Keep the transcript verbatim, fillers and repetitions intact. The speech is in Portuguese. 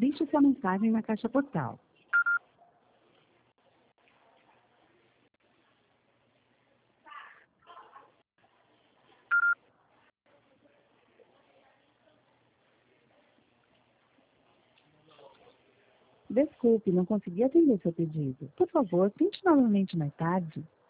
Deixe sua mensagem na caixa postal. Desculpe, não consegui atender seu pedido. Por favor, tente novamente mais tarde.